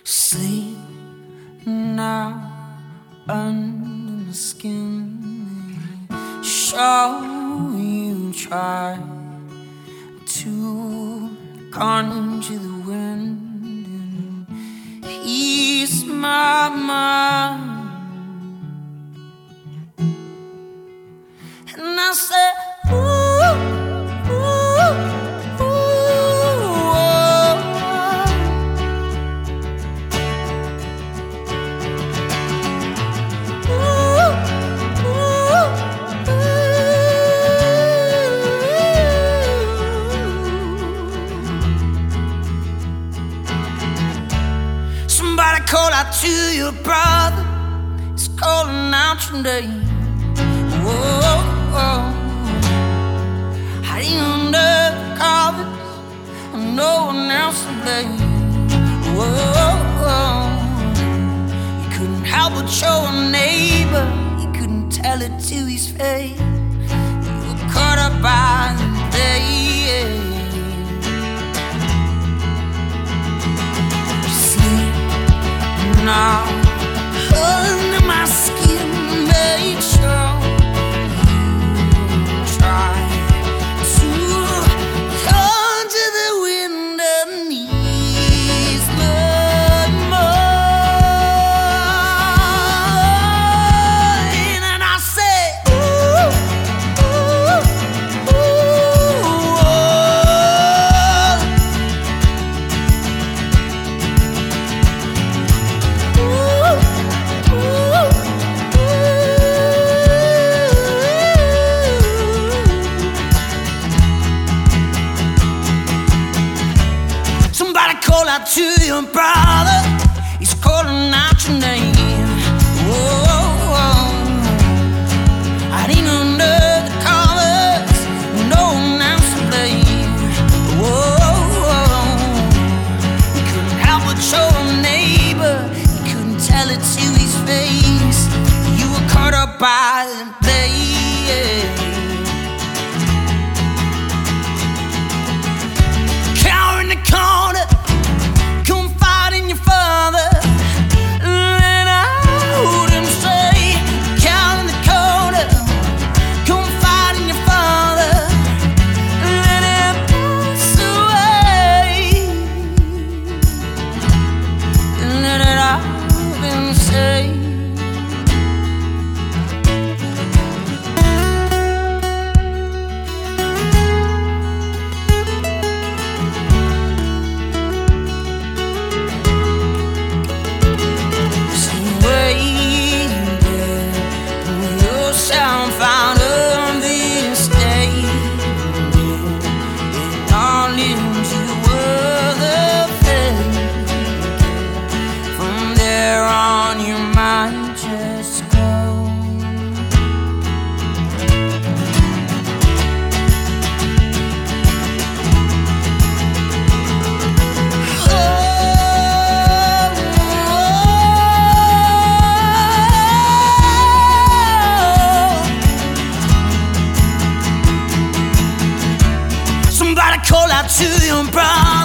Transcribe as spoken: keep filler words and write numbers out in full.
Sleep now under the skin. Show you try to conjure the wind and ease my mind. And I said, ooh, ooh, ooh, oh. Ooh, ooh, ooh. Somebody call out to your brother. He's calling out your name. Whoa, whoa. Hiding under the covers, and no one else to blame. Whoa, whoa. You couldn't help but show a neighbor. You couldn't tell it to his face. You were caught up by the day. Sleep now under my skin. Make sure call out to your brother. He's calling out your name. Whoa, whoa. Hiding under the covers, no one else to blame. Whoa, whoa. You couldn't help but show a neighbor. You couldn't tell it to his face. You were caught up by the play. Cower in the corner, confiding your father, and I wouldn't say. Count in the corner, confiding your father, let him pass away, and let it all been said. Call out to your brother.